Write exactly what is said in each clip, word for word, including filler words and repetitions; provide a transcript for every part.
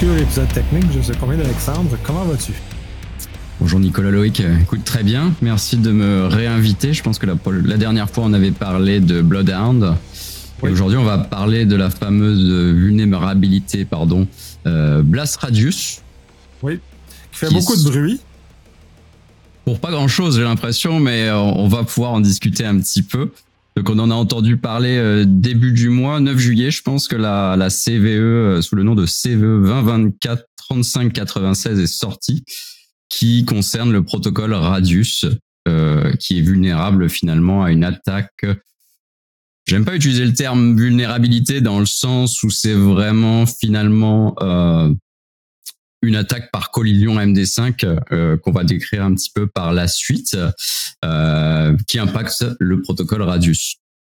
Secure, épisode technique. Je sais combien d'Alexandre. Comment vas-tu? Bonjour Nicolas Loïc, écoute très bien, merci de me réinviter. Je pense que la, la dernière fois on avait parlé de Bloodhound. Oui. Et aujourd'hui on va parler de la fameuse vulnérabilité pardon, euh, Blast Radius. Oui, qui fait qui beaucoup est... de bruit. Pour pas grand chose j'ai l'impression, mais on va pouvoir en discuter un petit peu. Donc on en a entendu parler euh, début du mois, neuf juillet, je pense que la, la C V E euh, sous le nom de C V E vingt vingt-quatre trente-cinq quatre-vingt-seize est sortie, qui concerne le protocole Radius, euh, qui est vulnérable finalement à une attaque. J'aime pas utiliser le terme vulnérabilité dans le sens où c'est vraiment finalement euh, une attaque par collision M D cinq euh, qu'on va décrire un petit peu par la suite, euh, qui impacte le protocole Radius.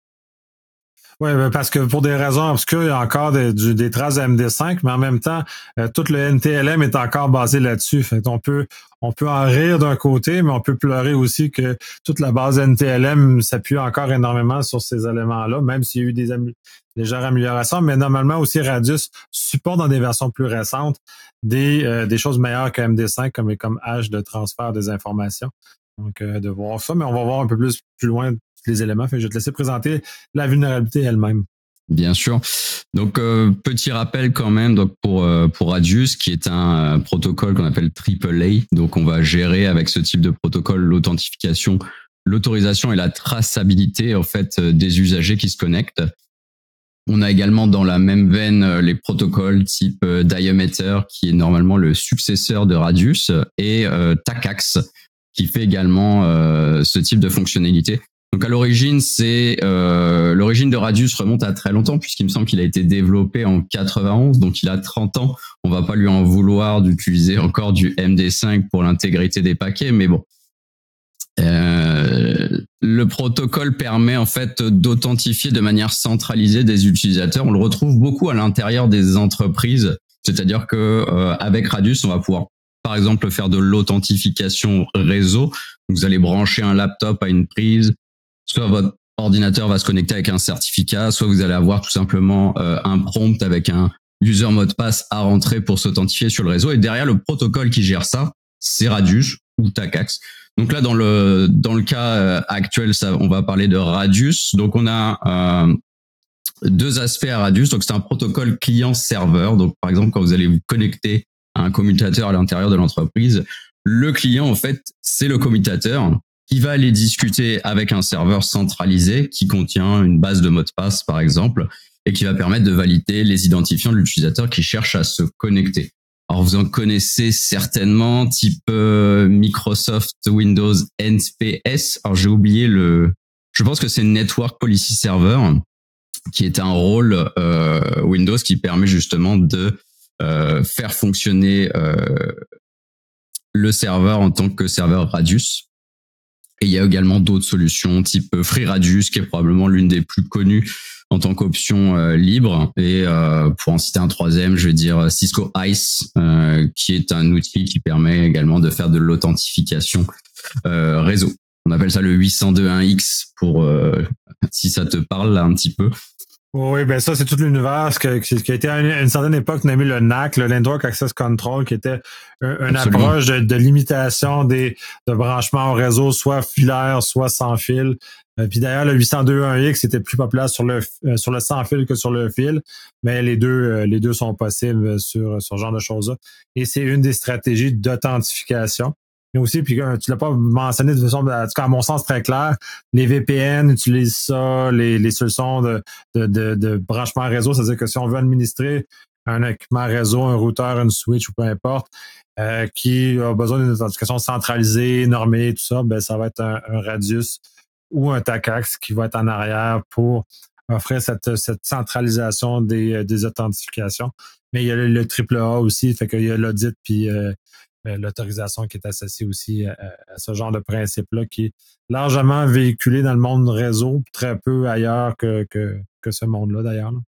Oui, parce que pour des raisons obscures, il y a encore des, des traces de M D cinq, mais en même temps, euh, tout le N T L M est encore basé là-dessus. Fait qu'on peut, on peut en rire d'un côté, mais on peut pleurer aussi que toute la base N T L M s'appuie encore énormément sur ces éléments-là, même s'il y a eu des am- légères améliorations. Mais normalement aussi, Radius supporte dans des versions plus récentes des, euh, des choses meilleures que M D cinq, comme, comme hash de transfert des informations. Donc, euh, de voir ça, mais on va voir un peu plus, plus loin les éléments. Fait que je vais te laisser présenter la vulnérabilité elle-même. Bien sûr. Donc euh, petit rappel quand même donc pour euh, pour Radius, qui est un euh, protocole qu'on appelle triple A. Donc on va gérer avec ce type de protocole l'authentification, l'autorisation et la traçabilité en fait des usagers qui se connectent. On a également dans la même veine euh, les protocoles type euh, Diameter, qui est normalement le successeur de Radius, et euh, Tacax, qui fait également euh, ce type de fonctionnalité. Donc à l'origine, c'est euh, l'origine de Radius remonte à très longtemps, puisqu'il me semble qu'il a été développé en quatre-vingt-onze, donc il a trente ans. On va pas lui en vouloir d'utiliser encore du M D cinq pour l'intégrité des paquets, mais bon. Euh, le protocole permet en fait d'authentifier de manière centralisée des utilisateurs. On le retrouve beaucoup à l'intérieur des entreprises, c'est-à-dire que euh, avec Radius, on va pouvoir par exemple faire de l'authentification réseau. Vous allez brancher un laptop à une prise. Soit votre ordinateur va se connecter avec un certificat, soit vous allez avoir tout simplement euh, un prompt avec un user mot de passe à rentrer pour s'authentifier sur le réseau. Et derrière, le protocole qui gère ça, c'est Radius ou Tacax. Donc là, dans le dans le cas actuel, ça, on va parler de Radius. Donc on a euh, deux aspects à Radius. Donc c'est un protocole client-serveur. Donc par exemple, quand vous allez vous connecter à un commutateur à l'intérieur de l'entreprise, le client en fait, c'est le commutateur qui va aller discuter avec un serveur centralisé qui contient une base de mots de passe, par exemple, et qui va permettre de valider les identifiants de l'utilisateur qui cherche à se connecter. Alors, vous en connaissez certainement, type euh, Microsoft Windows N P S. Alors, j'ai oublié le... Je pense que c'est Network Policy Server, qui est un rôle euh, Windows qui permet justement de euh, faire fonctionner euh, le serveur en tant que serveur Radius. Et il y a également d'autres solutions type FreeRadius, qui est probablement l'une des plus connues en tant qu'option euh, libre. Et euh, pour en citer un troisième, je vais dire Cisco ICE, euh, qui est un outil qui permet également de faire de l'authentification euh, réseau. On appelle ça le huit cent deux point un X pour euh, si ça te parle là un petit peu. Oui, ben ça, c'est tout l'univers que, qui a été à une, une certaine époque nommé le N A C, le Network Access Control, qui était un, une approche de, de limitation des de branchements au réseau, soit filaire, soit sans fil. Euh, puis d'ailleurs, le huit cent deux point un X était plus populaire sur le euh, sur le sans fil que sur le fil, mais les deux euh, les deux sont possibles sur, sur ce genre de choses-là. Et c'est une des stratégies d'authentification. Mais aussi, puis tu l'as pas mentionné de façon, en tout cas, à mon sens, très clair, les V P N utilisent ça, les, les solutions de, de, de, de branchement réseau, c'est-à-dire que si on veut administrer un équipement réseau, un routeur, une switch ou peu importe, euh, qui a besoin d'une authentification centralisée, normée, tout ça, ben ça va être un, un Radius ou un Tacax qui va être en arrière pour offrir cette, cette centralisation des, des authentifications. Mais il y a le, le triple A aussi, fait qu'il y a l'audit puis euh, l'autorisation qui est associée aussi à, à ce genre de principe-là, qui est largement véhiculé dans le monde réseau, très peu ailleurs que, que, que ce monde-là, d'ailleurs. Là.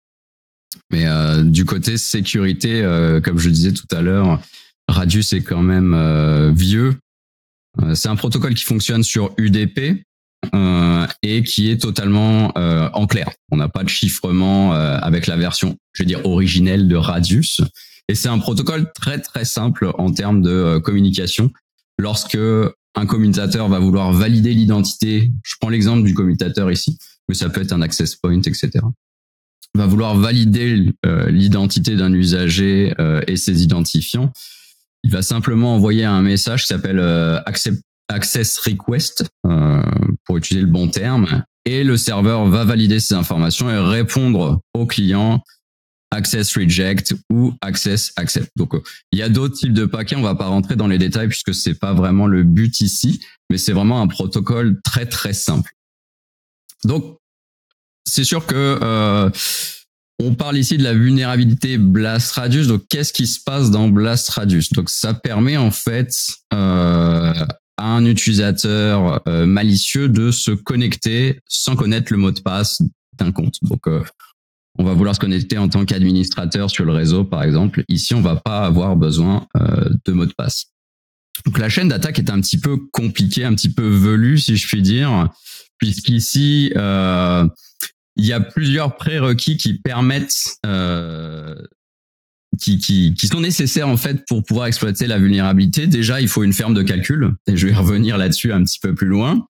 Mais euh, du côté sécurité, euh, comme je disais tout à l'heure, Radius est quand même euh, vieux. Euh, c'est un protocole qui fonctionne sur U D P euh, et qui est totalement euh, en clair. On n'a pas de chiffrement euh, avec la version, je vais dire, originelle de Radius. Et c'est un protocole très très simple en termes de euh, communication. Lorsque un commutateur va vouloir valider l'identité, je prends l'exemple du commutateur ici, mais ça peut être un access point, et cetera. Va vouloir valider euh, l'identité d'un usager euh, et ses identifiants. Il va simplement envoyer un message qui s'appelle euh, accept, access request, euh, pour utiliser le bon terme, et le serveur va valider ces informations et répondre au client access reject ou access accept. Donc, euh, il y a d'autres types de paquets. On va pas rentrer dans les détails puisque c'est pas vraiment le but ici, mais c'est vraiment un protocole très très simple. Donc, c'est sûr que euh, on parle ici de la vulnérabilité Blast Radius. Donc, qu'est-ce qui se passe dans Blast Radius? Donc, ça permet en fait euh, à un utilisateur euh, malicieux de se connecter sans connaître le mot de passe d'un compte. Donc, euh, on va vouloir se connecter en tant qu'administrateur sur le réseau, par exemple. Ici, on va pas avoir besoin euh, de mot de passe. Donc, la chaîne d'attaque est un petit peu compliquée, un petit peu velue, si je puis dire, puisqu'ici, euh, il y a plusieurs prérequis qui permettent, euh, qui, qui, qui sont nécessaires en fait pour pouvoir exploiter la vulnérabilité. Déjà, il faut une ferme de calcul, et je vais revenir là-dessus un petit peu plus loin.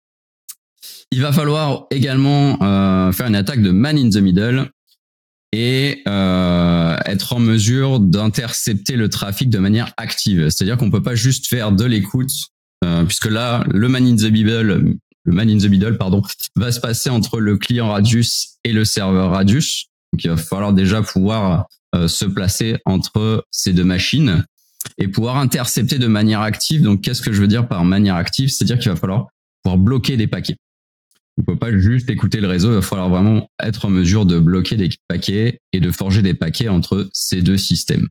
Il va falloir également euh, faire une attaque de man in the middle et euh, être en mesure d'intercepter le trafic de manière active. C'est-à-dire qu'on peut pas juste faire de l'écoute, euh, puisque là, le man in the middle, le man in the middle, pardon, va se passer entre le client Radius et le serveur Radius. Donc, il va falloir déjà pouvoir euh, se placer entre ces deux machines et pouvoir intercepter de manière active. Donc, qu'est-ce que je veux dire par manière active? C'est-à-dire qu'il va falloir pouvoir bloquer des paquets. On peut pas juste écouter le réseau, il va falloir vraiment être en mesure de bloquer des paquets et de forger des paquets entre ces deux systèmes.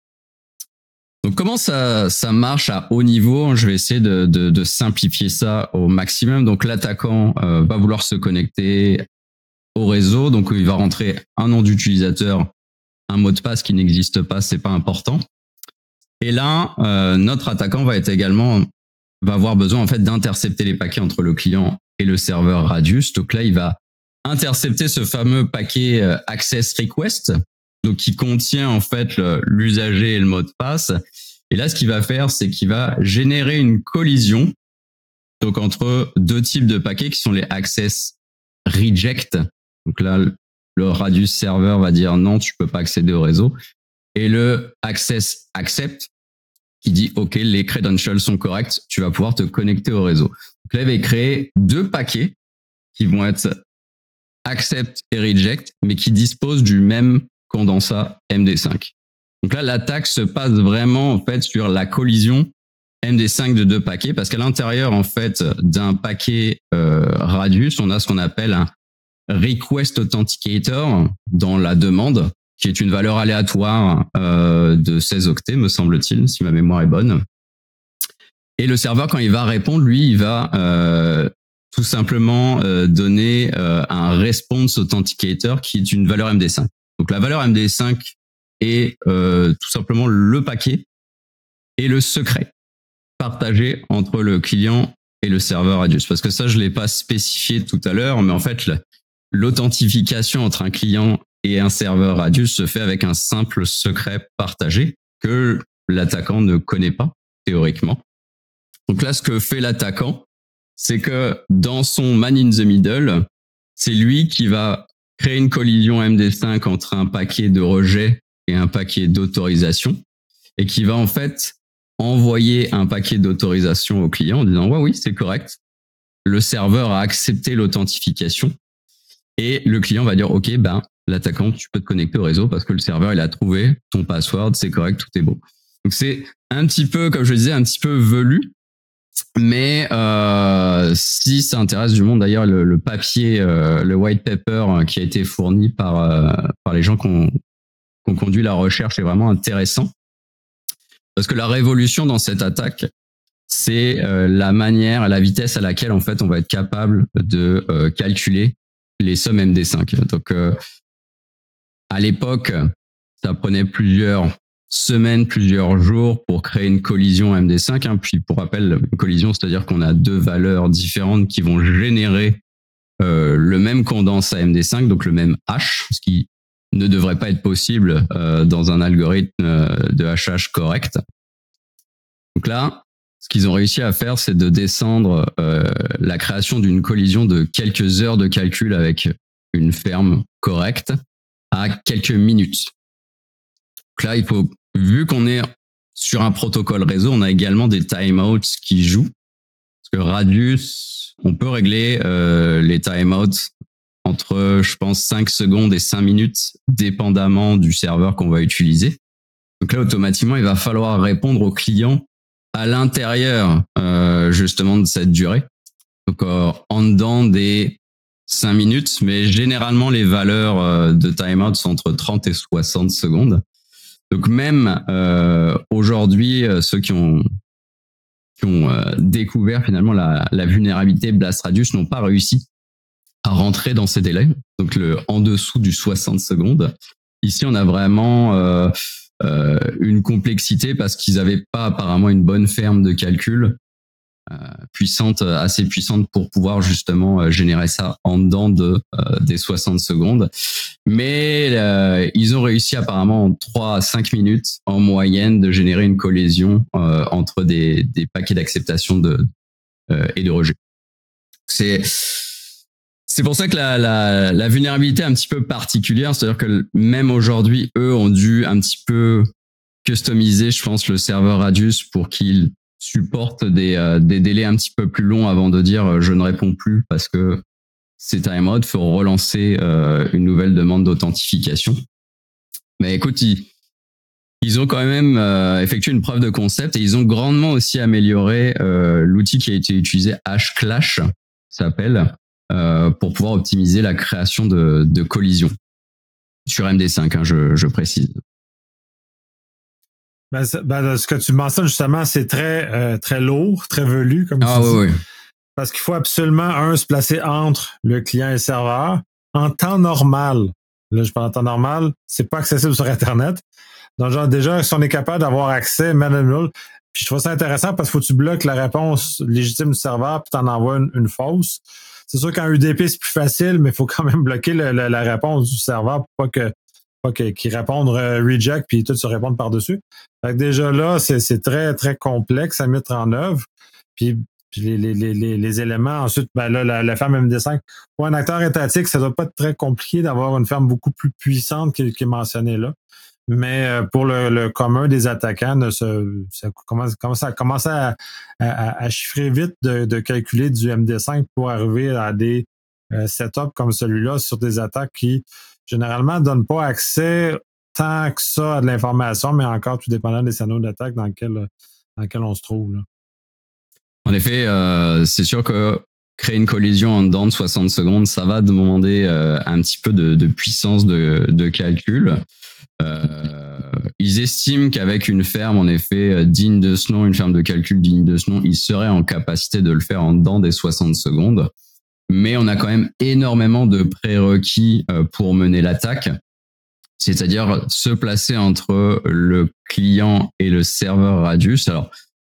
Donc comment ça ça marche à haut niveau? Je vais essayer de, de, de simplifier ça au maximum. Donc l'attaquant euh, va vouloir se connecter au réseau, donc il va rentrer un nom d'utilisateur, un mot de passe qui n'existe pas, c'est pas important. Et là, euh, notre attaquant va être également va avoir besoin en fait d'intercepter les paquets entre le client et le serveur Radius. Donc là, il va intercepter ce fameux paquet euh, access request, donc qui contient en fait le, l'usager et le mot de passe. Et là, ce qu'il va faire, c'est qu'il va générer une collision donc entre deux types de paquets qui sont les access reject. Donc là, le Radius serveur va dire non, tu peux pas accéder au réseau. Et le access accept qui dit OK, les credentials sont corrects, tu vas pouvoir te connecter au réseau. Donc là, il va créer deux paquets qui vont être accept et reject, mais qui disposent du même condensat M D cinq. Donc là, l'attaque se passe vraiment en fait sur la collision M D cinq de deux paquets, parce qu'à l'intérieur en fait d'un paquet euh, Radius, on a ce qu'on appelle un request authenticator dans la demande, qui est une valeur aléatoire euh, de seize octets, me semble-t-il, si ma mémoire est bonne. Et le serveur, quand il va répondre, lui, il va euh, tout simplement euh, donner euh, un response authenticator qui est une valeur M D cinq. Donc la valeur M D cinq est euh, tout simplement le paquet et le secret partagé entre le client et le serveur Radius. Parce que ça, je l'ai pas spécifié tout à l'heure, mais en fait, l'authentification entre un client et un serveur Radius se fait avec un simple secret partagé que l'attaquant ne connaît pas, théoriquement. Donc là, ce que fait l'attaquant, c'est que dans son man in the middle, c'est lui qui va créer une collision M D cinq entre un paquet de rejet et un paquet d'autorisation, et qui va en fait envoyer un paquet d'autorisation au client en disant ouais, oui, c'est correct. Le serveur a accepté l'authentification et le client va dire ok, ben l'attaquant, tu peux te connecter au réseau parce que le serveur il a trouvé ton password, c'est correct, tout est beau. Donc c'est un petit peu, comme je le disais, un petit peu velu. Mais euh, si ça intéresse du monde, d'ailleurs, le, le papier, euh, le white paper euh, qui a été fourni par euh, par les gens qui ont, qui ont conduit la recherche est vraiment intéressant. Parce que la révolution dans cette attaque, c'est euh, la manière, la vitesse à laquelle en fait on va être capable de euh, calculer les sommes M D cinq. Donc euh, à l'époque, ça prenait plusieurs semaines, plusieurs jours pour créer une collision M D cinq. Hein. Puis pour rappel, une collision, c'est-à-dire qu'on a deux valeurs différentes qui vont générer euh, le même condensat M D cinq, donc le même hash, ce qui ne devrait pas être possible euh, dans un algorithme de hachage correct. Donc là, ce qu'ils ont réussi à faire, c'est de descendre euh, la création d'une collision de quelques heures de calcul avec une ferme correcte à quelques minutes. Donc là, il faut, vu qu'on est sur un protocole réseau, on a également des timeouts qui jouent. Parce que Radius, on peut régler euh, les timeouts entre, je pense, cinq secondes et cinq minutes, dépendamment du serveur qu'on va utiliser. Donc là, automatiquement, il va falloir répondre au client à l'intérieur, euh, justement, de cette durée. Donc, euh, en dedans des cinq minutes, mais généralement, les valeurs euh, de timeout sont entre trente et soixante secondes. Donc, même euh, aujourd'hui, euh, ceux qui ont qui ont euh, découvert finalement la, la vulnérabilité Blast Radius n'ont pas réussi à rentrer dans ces délais, donc le en dessous du soixante secondes. Ici, on a vraiment euh, euh, une complexité parce qu'ils n'avaient pas apparemment une bonne ferme de calcul euh, puissante, assez puissante pour pouvoir justement euh, générer ça en dedans de euh, des soixante secondes. Mais euh, ils ont réussi apparemment en trois à cinq minutes en moyenne de générer une collision euh, entre des, des paquets d'acceptation de, euh, et de rejet. C'est C'est pour ça que la, la, la vulnérabilité est un petit peu particulière, c'est-à-dire que même aujourd'hui, eux ont dû un petit peu customiser, je pense, le serveur Radius pour qu'il supporte des, euh, des délais un petit peu plus longs avant de dire euh, je ne réponds plus parce que c'est timeout, il faut relancer euh, une nouvelle demande d'authentification. Mais écoute, ils, ils ont quand même euh, effectué une preuve de concept et ils ont grandement aussi amélioré euh, l'outil qui a été utilisé, Hashclash, ça s'appelle, Euh, pour pouvoir optimiser la création de, de collisions sur M D cinq, hein, je, je précise. Ben, ben, ce que tu mentionnes justement, c'est très euh, très lourd, très velu, comme ah, tu oui, dis. oui. Parce qu'il faut absolument, un, se placer entre le client et le serveur en temps normal. Là, je parle en temps normal, c'est pas accessible sur Internet. Donc, genre, déjà, si on est capable d'avoir accès manuel, puis je trouve ça intéressant parce qu'il faut que tu bloques la réponse légitime du serveur puis t'en envoies une, une fausse. C'est sûr qu'en U D P, c'est plus facile, mais il faut quand même bloquer le, le, la réponse du serveur pour pas que pas que, qu'il réponde euh, reject puis tout se répondre par-dessus. Fait que déjà là, c'est, c'est très, très complexe à mettre en œuvre. Puis, puis les, les, les, les éléments, ensuite, ben là, la, la ferme M D cinq, pour un acteur étatique, ça doit pas être très compliqué d'avoir une ferme beaucoup plus puissante qui, qui est mentionnée là. Mais pour le, le commun des attaquants, ça, ça commence, ça commence à, à, à chiffrer vite de, de calculer du M D cinq pour arriver à des euh, setups comme celui-là sur des attaques qui, généralement, ne donnent pas accès tant que ça à de l'information, mais encore tout dépendant des scénarios d'attaque dans lesquels, dans lesquels on se trouve. Là. En effet, euh, c'est sûr que créer une collision en dedans de soixante secondes, ça va demander euh, un petit peu de, de puissance de, de calcul. Euh, ils estiment qu'avec une ferme, en effet, digne de ce nom, une ferme de calcul digne de ce nom, ils seraient en capacité de le faire en dedans des soixante secondes. Mais on a quand même énormément de prérequis pour mener l'attaque. C'est-à-dire se placer entre le client et le serveur Radius. Alors,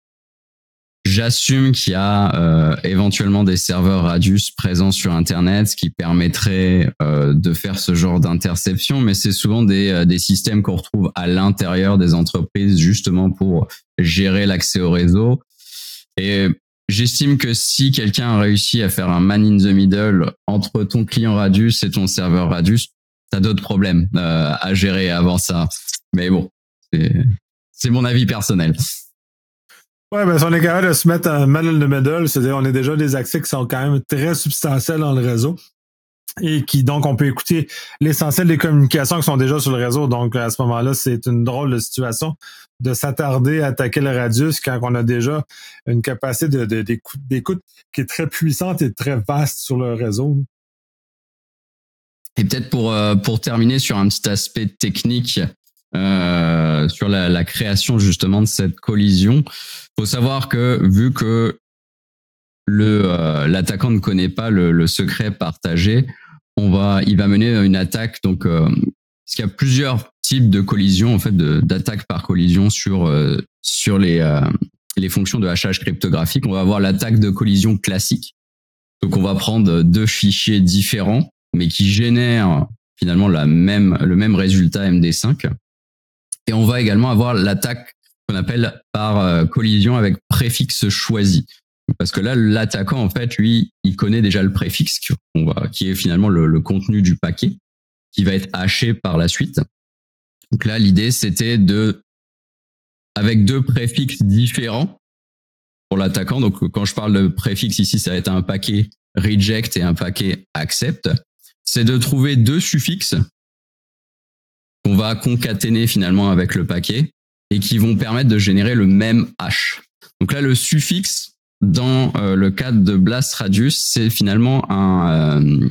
j'assume qu'il y a euh, éventuellement des serveurs Radius présents sur Internet, ce qui permettrait euh, de faire ce genre d'interception, mais c'est souvent des, euh, des systèmes qu'on retrouve à l'intérieur des entreprises justement pour gérer l'accès au réseau. Et j'estime que si quelqu'un a réussi à faire un man in the middle entre ton client Radius et ton serveur Radius, t'as d'autres problèmes euh, à gérer avant ça. Mais bon, c'est, c'est mon avis personnel. Ouais, ben, si on est capable de se mettre un man in the middle, c'est-à-dire on est déjà des accès qui sont quand même très substantiels dans le réseau et qui, donc, on peut écouter l'essentiel des communications qui sont déjà sur le réseau. Donc, à ce moment-là, c'est une drôle de situation de s'attarder à attaquer le radius quand on a déjà une capacité de, de, d'écoute, d'écoute qui est très puissante et très vaste sur le réseau. Et peut-être pour, euh, pour terminer sur un petit aspect technique, Euh, sur la, la création justement de cette collision. Faut savoir que vu que le euh, l'attaquant ne connaît pas le, le secret partagé, on va il va mener une attaque. Donc, euh, parce qu'il y a plusieurs types de collisions en fait, de, d'attaques par collision sur euh, sur les euh, les fonctions de hachage cryptographique. On va avoir l'attaque de collision classique. Donc, on va prendre deux fichiers différents, mais qui génèrent finalement la même, le même résultat M D cinq. Et on va également avoir l'attaque qu'on appelle par euh, collision avec préfixe choisi. Parce que là, l'attaquant, en fait, lui, il connaît déjà le préfixe qu'on va, qui est finalement le, le contenu du paquet, qui va être haché par la suite. Donc là, l'idée, c'était de, avec deux préfixes différents pour l'attaquant. Donc, quand je parle de préfixe ici, ça va être un paquet reject et un paquet accept. C'est de trouver deux suffixes qu'on va concaténer finalement avec le paquet et qui vont permettre de générer le même hash. Donc là, le suffixe, dans euh, le cadre de Blast Radius, c'est finalement un, euh,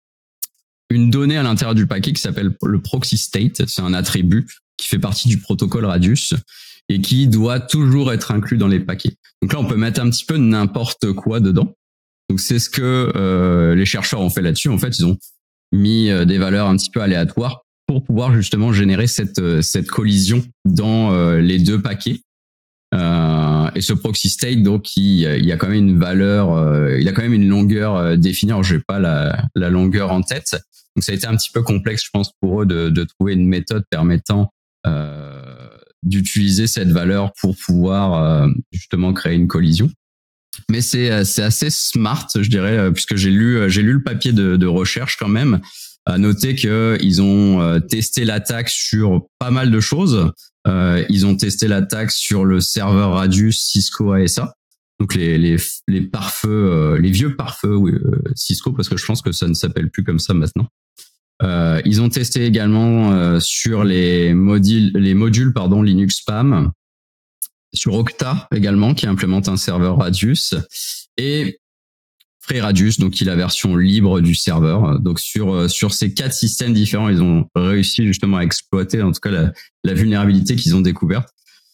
une donnée à l'intérieur du paquet qui s'appelle le proxy state. C'est un attribut qui fait partie du protocole Radius et qui doit toujours être inclus dans les paquets. Donc là, on peut mettre un petit peu n'importe quoi dedans. Donc c'est ce que euh, les chercheurs ont fait là-dessus. En fait, ils ont mis euh, des valeurs un petit peu aléatoires pour pouvoir justement générer cette euh, cette collision dans euh, les deux paquets. Euh, et ce proxy state, donc, il, il y a quand même une valeur, euh, il a quand même une longueur euh, définie. Alors, j'ai pas la, la longueur en tête. Donc, ça a été un petit peu complexe, je pense, pour eux de, de trouver une méthode permettant euh, d'utiliser cette valeur pour pouvoir euh, justement créer une collision. Mais c'est c'est assez smart, je dirais, puisque j'ai lu j'ai lu le papier de, de recherche quand même. À noter que ils ont testé l'attaque sur pas mal de choses. Euh, ils ont testé l'attaque sur le serveur Radius Cisco A S A, donc les les les pare-feux, euh, les vieux pare-feux oui, euh, Cisco, parce que je pense que ça ne s'appelle plus comme ça maintenant. Euh, ils ont testé également euh, sur les modules les modules pardon Linux P A M, sur Octa également qui implémente un serveur Radius, et FreeRadius, donc qui est la version libre du serveur. Donc sur sur ces quatre systèmes différents, ils ont réussi justement à exploiter en tout cas la, la vulnérabilité qu'ils ont découverte.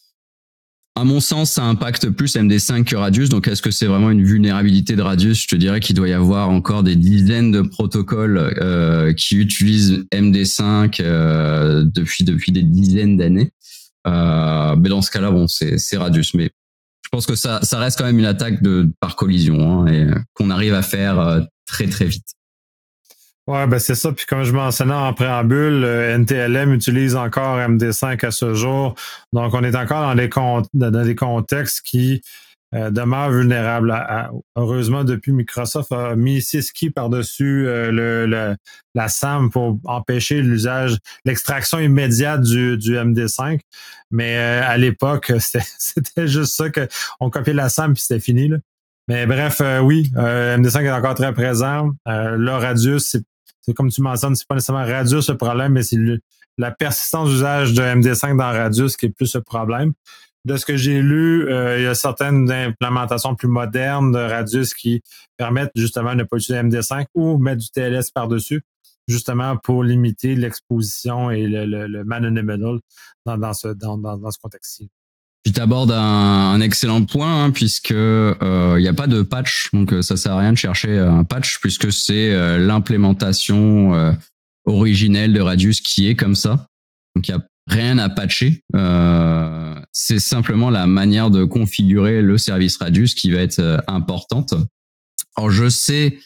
À mon sens, ça impacte plus M D cinq que Radius. Donc est-ce que c'est vraiment une vulnérabilité de Radius? Je te dirais qu'il doit y avoir encore des dizaines de protocoles euh, qui utilisent M D cinq euh, depuis depuis des dizaines d'années. Euh, mais dans ce cas-là, bon, c'est c'est Radius, mais je pense que ça, ça reste quand même une attaque de par collision, hein, et qu'on arrive à faire euh, très très vite. Ouais, ben c'est ça. Puis comme je mentionnais en préambule, N T L M utilise encore M D cinq à ce jour. Donc on est encore dans des con- dans des contextes qui euh, demeurent vulnérables. À, à, heureusement, depuis Microsoft a mis Siski par-dessus euh, le, le la S A M pour empêcher l'usage, l'extraction immédiate du, du M D cinq. Mais euh, à l'époque, c'était, c'était juste ça que on copiait la S A M puis c'était fini là. Mais bref, euh, oui, euh, M D cinq est encore très présent. Euh, le Radius, c'est C'est comme tu mentionnes, c'est pas nécessairement Radius le problème, mais c'est le, la persistance d'usage de M D cinq dans Radius qui est plus le problème. De ce que j'ai lu, euh, il y a certaines implémentations plus modernes de Radius qui permettent justement de ne pas utiliser M D cinq ou mettre du T L S par-dessus, justement pour limiter l'exposition et le, le, le man in the middle dans, dans ce, dans, dans, dans ce contexte-ci. Puis t'abordes un, un excellent point, hein, puisque il euh, n'y a pas de patch, donc euh, ça sert à rien de chercher un patch, puisque c'est euh, l'implémentation euh, originelle de Radius qui est comme ça. Donc il n'y a rien à patcher. Euh, c'est simplement la manière de configurer le service Radius qui va être euh, importante. Alors je sais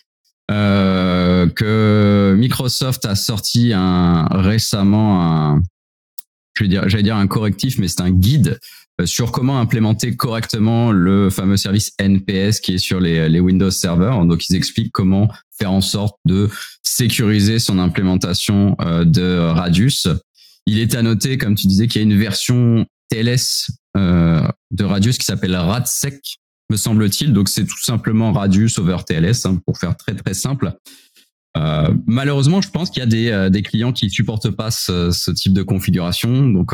euh, que Microsoft a sorti un récemment un, je vais dire, j'allais dire un correctif, mais c'est un guide sur comment implémenter correctement le fameux service N P S qui est sur les, les Windows Server. Donc, ils expliquent comment faire en sorte de sécuriser son implémentation euh, de Radius. Il est à noter, comme tu disais, qu'il y a une version T L S euh, de Radius qui s'appelle RadSec, me semble-t-il. Donc, c'est tout simplement Radius over T L S, hein, pour faire très, très simple. Euh, malheureusement, je pense qu'il y a des, euh, des clients qui supportent pas ce, ce type de configuration. Donc,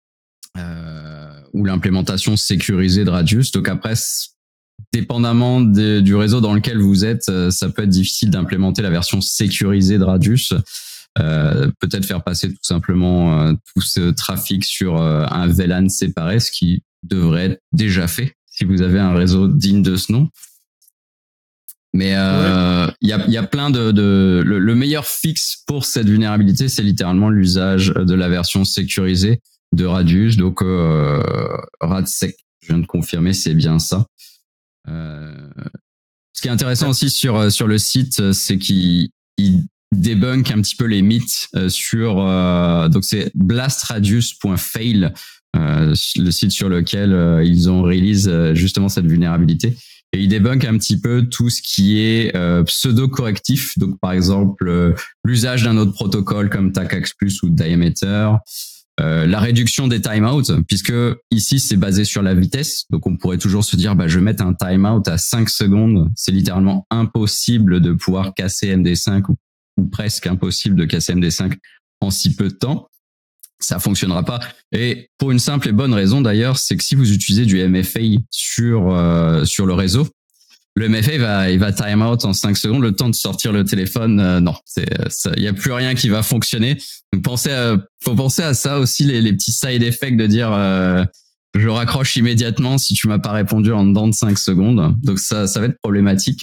euh, ou l'implémentation sécurisée de Radius. Donc après, dépendamment de, du réseau dans lequel vous êtes, ça peut être difficile d'implémenter la version sécurisée de Radius. Euh, peut-être faire passer tout simplement euh, tout ce trafic sur euh, un V LAN séparé, ce qui devrait être déjà fait si vous avez un réseau digne de ce nom. Mais il euh, ouais. y, a, y a plein de... de le, le meilleur fixe pour cette vulnérabilité, c'est littéralement l'usage de la version sécurisée de Radius, donc euh, RadSec, je viens de confirmer, c'est bien ça. Euh, ce qui est intéressant aussi sur sur le site, c'est qu'il il débunk un petit peu les mythes euh, sur euh, donc c'est blastradius point fail, euh, le site sur lequel euh, ils ont release euh, justement cette vulnérabilité, et ils débunk un petit peu tout ce qui est euh, pseudo-correctif, donc par exemple euh, l'usage d'un autre protocole comme Tacax Plus ou Diameter, euh, la réduction des timeouts, puisque ici c'est basé sur la vitesse, donc on pourrait toujours se dire bah je vais mettre un timeout à cinq secondes, c'est littéralement impossible de pouvoir casser M D cinq ou ou presque impossible de casser M D cinq en si peu de temps, ça fonctionnera pas. Et pour une simple et bonne raison d'ailleurs, c'est que si vous utilisez du M F A sur euh, sur le réseau, le M F A il va il va time out en cinq secondes, le temps de sortir le téléphone, euh, non, c'est il y a plus rien qui va fonctionner. Donc pensez à, faut penser à ça aussi, les les petits side effects de dire euh, je raccroche immédiatement si tu m'as pas répondu en dedans de cinq secondes. Donc ça ça va être problématique.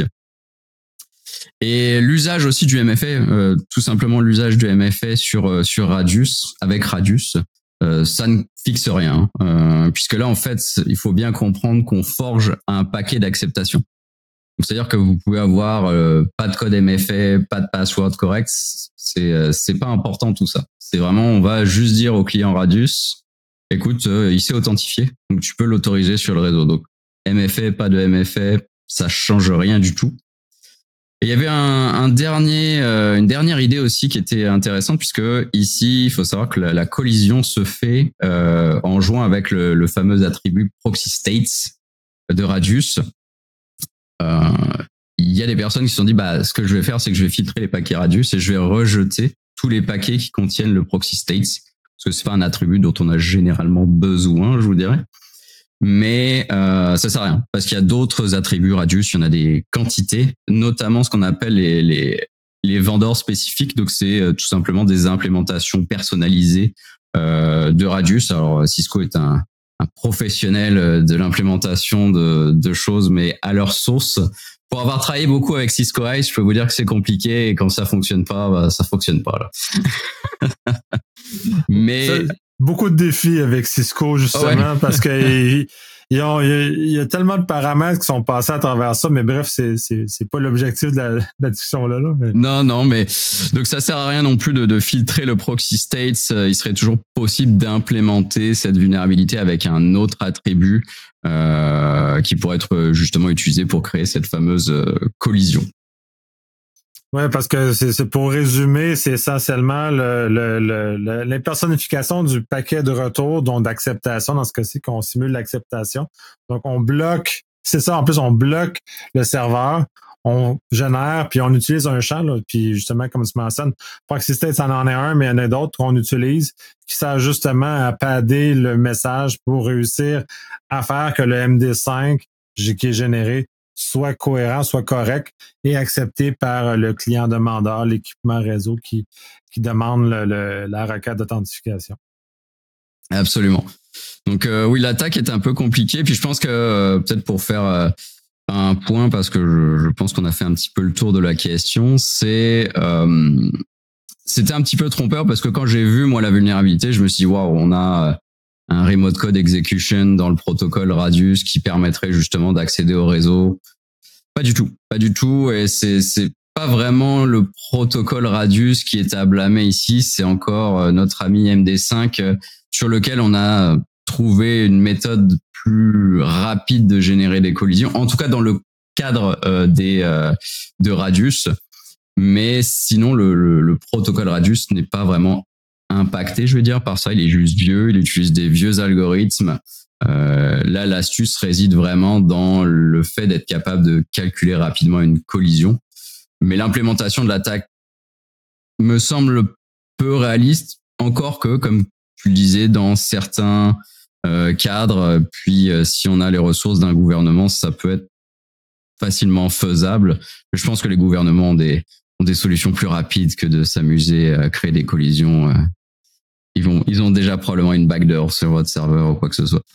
Et l'usage aussi du M F A, euh, tout simplement l'usage du M F A sur euh, sur Radius, avec Radius, euh, ça ne fixe rien, euh, puisque là en fait il faut bien comprendre qu'on forge un paquet d'acceptation. C'est-à-dire que vous pouvez avoir euh, pas de code M F A, pas de password correct, c'est euh, c'est pas important tout ça. C'est vraiment, on va juste dire au client Radius, écoute, euh, il s'est authentifié, donc tu peux l'autoriser sur le réseau. Donc M F A, pas de M F A, ça change rien du tout. Et il y avait un, un dernier, euh, une dernière idée aussi qui était intéressante, puisque ici, il faut savoir que la, la collision se fait euh, en jouant avec le, le fameux attribut proxy states de Radius. Euh, il y a des personnes qui se sont dit, bah, ce que je vais faire, c'est que je vais filtrer les paquets Radius et je vais rejeter tous les paquets qui contiennent le proxy states, parce que c'est pas un attribut dont on a généralement besoin, je vous dirais. Mais euh, ça sert à rien, parce qu'il y a d'autres attributs Radius, il y en a des quantités, notamment ce qu'on appelle les, les, les vendors spécifiques. Donc c'est euh, tout simplement des implémentations personnalisées euh, de Radius. Alors Cisco est un, un professionnel de l'implémentation de, de choses, mais à leur source. Pour avoir travaillé beaucoup avec Cisco Ice, je peux vous dire que c'est compliqué, et quand ça fonctionne pas, bah, ça fonctionne pas là. Mais ça, beaucoup de défis avec Cisco justement, ouais. Parce que il y, a, il y a tellement de paramètres qui sont passés à travers ça, mais bref, c'est c'est c'est pas l'objectif de la, de la discussion là, là mais... Non, non, mais donc ça sert à rien non plus de, de filtrer le proxy states. Il serait toujours possible d'implémenter cette vulnérabilité avec un autre attribut euh, qui pourrait être justement utilisé pour créer cette fameuse euh, collision. Ouais, parce que c'est, c'est pour résumer, c'est essentiellement le, le, le, l'impersonnification du paquet de retour, donc d'acceptation, dans ce cas-ci, qu'on simule l'acceptation. Donc, on bloque, c'est ça, en plus, on bloque le serveur, on génère, puis on utilise un champ, là, puis justement, comme tu mentionnes, proxy state, ça en est un, mais il y en a d'autres qu'on utilise qui servent justement à padder le message pour réussir à faire que le M D cinq qui est généré soit cohérent, soit correct et accepté par le client demandeur, l'équipement réseau qui, qui demande le, le, la requête d'authentification. Absolument. Donc euh, oui, l'attaque est un peu compliquée. Puis je pense que euh, peut-être pour faire euh, un point, parce que je, je pense qu'on a fait un petit peu le tour de la question, c'est euh, c'était un petit peu trompeur, parce que quand j'ai vu moi la vulnérabilité, je me suis dit waouh, on a un remote code execution dans le protocole Radius qui permettrait justement d'accéder au réseau. Pas du tout, pas du tout. Et c'est c'est pas vraiment le protocole Radius qui est à blâmer ici. C'est encore notre ami M D cinq sur lequel on a trouvé une méthode plus rapide de générer des collisions. En tout cas, dans le cadre euh, des euh, de Radius. Mais sinon, le, le, le protocole Radius n'est pas vraiment impacté, je veux dire, par ça. Il est juste vieux, il utilise des vieux algorithmes. Euh, là, l'astuce réside vraiment dans le fait d'être capable de calculer rapidement une collision. Mais l'implémentation de l'attaque me semble peu réaliste, encore que, comme tu le disais, dans certains euh, cadres, puis euh, si on a les ressources d'un gouvernement, ça peut être facilement faisable. Mais je pense que les gouvernements ont des, ont des solutions plus rapides que de s'amuser à créer des collisions. Ils vont, ils ont déjà probablement une backdoor sur votre serveur ou quoi que ce soit.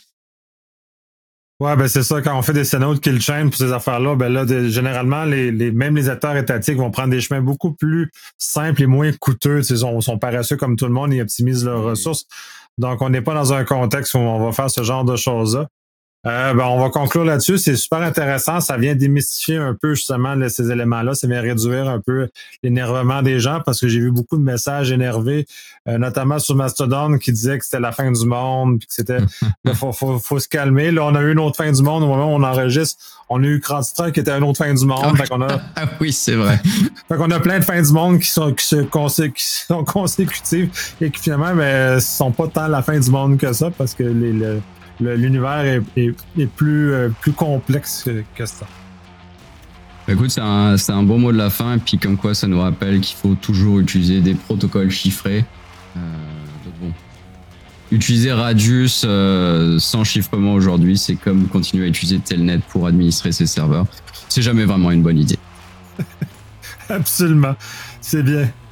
Ouais, ben c'est ça, quand on fait des scénarios de kill chain pour ces affaires-là, ben là, de, généralement, les, les, même les acteurs étatiques vont prendre des chemins beaucoup plus simples et moins coûteux. Ils sont, sont paresseux comme tout le monde, ils optimisent leurs ressources. Donc, on n'est pas dans un contexte où on va faire ce genre de choses-là. Euh, ben, on va conclure là-dessus. C'est super intéressant. Ça vient démystifier un peu justement là, ces éléments-là. Ça vient réduire un peu l'énervement des gens parce que j'ai vu beaucoup de messages énervés, euh, notamment sur Mastodon qui disaient que c'était la fin du monde puis que c'était il faut, faut, faut se calmer. Là, on a eu une autre fin du monde au moment où on enregistre. On a eu Crowdstrike qui était une autre fin du monde. Fait qu'on a... Ah oui, c'est vrai. Fait qu'on a plein de fins du monde qui sont, qui se consé... qui sont consécutives et qui finalement ben, sont pas tant la fin du monde que ça parce que les, les Le, l'univers est, est, est plus, euh, plus complexe que, que ça. Écoute, c'est un, c'est un bon mot de la fin, et puis comme quoi ça nous rappelle qu'il faut toujours utiliser des protocoles chiffrés. Euh, donc bon. Utiliser Radius euh, sans chiffrement aujourd'hui, c'est comme continuer à utiliser Telnet pour administrer ses serveurs. C'est jamais vraiment une bonne idée. Absolument. C'est bien.